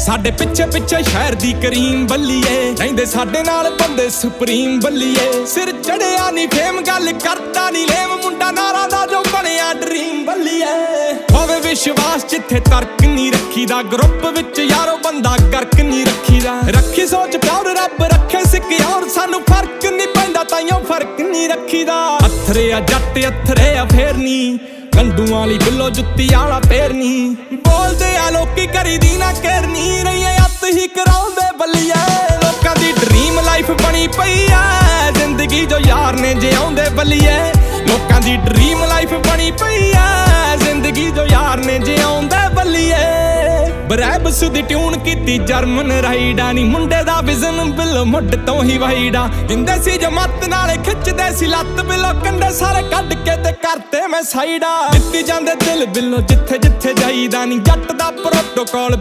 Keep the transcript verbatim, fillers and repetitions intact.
ਸਾਡੇ ਪਿੱਛੇ ਪਿੱਛੇ ਸ਼ਹਿਰ ਦੀ ਕਰੀਮ ਬੱਲੀਏ, ਰਹਿੰਦੇ ਸਾਡੇ ਨਾਲ ਬੰਦੇ ਸੁਪਰੀਮ ਬੱਲੀਏ। ਸਿਰ ਚੜਿਆ ਨੀ ਫੇਮ, ਗੱਲ ਕਰਦਾ ਨੀ ਲੇਮ, ਮੁੰਡਾ ਨਾਰਾ ਦਾ ਜੋ ਬਣਿਆ ਡਰੀਮ ਬੱਲੀਏ। ਹੋਵੇ ਵਿਸ਼ਵਾਸ ਜਿੱਥੇ ਤਰਕ ਨੀ ਰੱਖੀਦਾ, ਗਰੁੱਪ ਵਿੱਚ ਯਾਰੋ ਬੰਦਾ ਕਰਕ ਨੀ ਰੱਖੀਦਾ। ਰੱਖੀ ਸੋਚ ਪਿਆਰ ਰੱਬ ਰੱਖੇ ਸਿੱਕਿਆਰ, ਸਾਨੂੰ ਫਰਕ ਨੀ ਪੈਂਦਾ ਤਾਈਓ ਫਰਕ ਨੀ ਰੱਖੀਦਾ। ਅਥਰੇ ਆ ਜੱਟ ਅਥਰੇ ਆ ਫੇਰ ਨੀ, ਗੰਡੂਆਂ ਵਾਲੀ ਬਿੱਲੋ ਜੁੱਤੀ ਆਲਾ ਫੇਰ ਨੀ। ਬੋਲਦੇ ਆ ਲੋਕੀ ਕਰੀਦੀ ਨਾ ਕਰਨੀ, ਰਹੀਏ ਅੱਤ ਹੀ ਕਰਾਉਂਦੇ ਬੱਲੀਏ। ਲੋਕਾਂ ਦੀ ਡਰੀਮ ਲਾਈਫ ਬਣੀ ਪਈ ਐ, ਜ਼ਿੰਦਗੀ ਜੋ ਯਾਰ ਨੇ ਜਿਉਂਦੇ ਬੱਲੀਏ। ਲੋਕਾਂ ਦੀ ਡਰੀਮ ਲਾਈਫ ਬਣੀ ਪਈ ਐ, ਜ਼ਿੰਦਗੀ ਜੋ ਯਾਰ ਨੇ ਜਿਉਂਦੇ ਬੱਲੀਏ। ਬਰੈਬਸ ਦੀ ਟਿਊਨ ਕੀਤੀ ਜਰਮਨ ਰਾਈਡਾ, ਨੀ ਮੁੰਡੇ ਦਾ ਵਿਜ਼ਨ ਬਿੱਲ ਮੁੱਢ ਤੋਂ ਹੀ ਵਾਈਡਾ। ਜਿੰਦੇ ਸੀ ਜਮਾਤ ਨਾਲੇ ਖਿੱਚਦੇ ਸੀ ਲੱਤ, ਬਿੱਲੋ ਕੰਡੇ ਸਾਰੇ ਕੱਢ ਕੇ ਤੇ ਕਰਤੇ ਮੈਂ ਸਾਈਡਾ। ਜਿੱਤੀ ਜਾਂਦੇ ਦਿਲ ਬਿੱਲੋ ਜਿੱਥੇ ਜਿੱਥੇ ਜਾਈਦਾ, ਨੀ ਜੱਟ ਦਾ ਪ੍ਰੋਟੋਕਾਲ